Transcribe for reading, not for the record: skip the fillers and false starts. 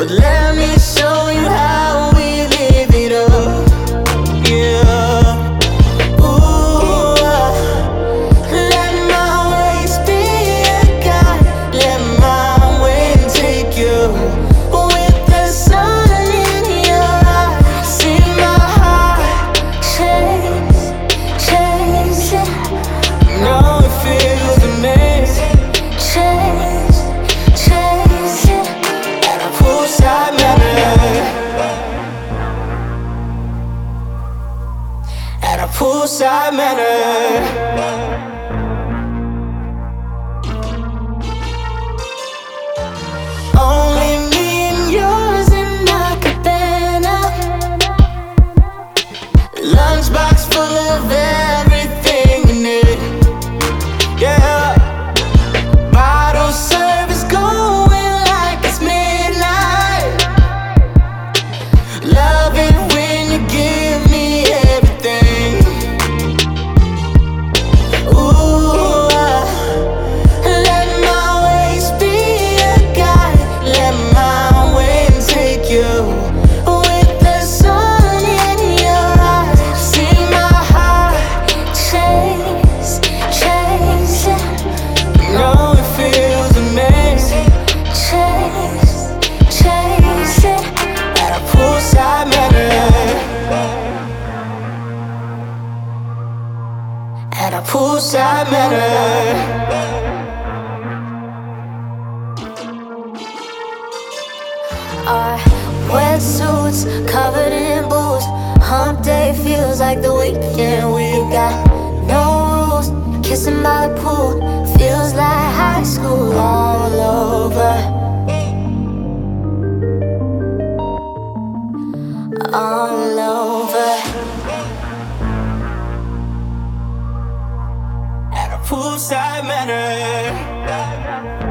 let me show you how we live it up. Yeah. Ooh, let my ways be a guide. Let my wind take you. With the sun in your eyes, see my heart chase, chase it. No, it feels amazing. Chase, chase it. At a poolside manor. At a poolside manor. Only me and yours in my cabana. Lunchbox full of everything in it. Yeah. Bottle service going like it's midnight. Love it when you give me everything. Ooh, let my ways be a guide. Let my wind take you. With the sun in your eyes, see my heart chase, chase it. No, it feels amazing. Chase, chase it. At a poolside manor. At a poolside manor. Our wetsuits covered in booze. Hump day feels like the weekend. We've got no rules. Kissing by the pool feels like high school all over. All over. At a poolside manor.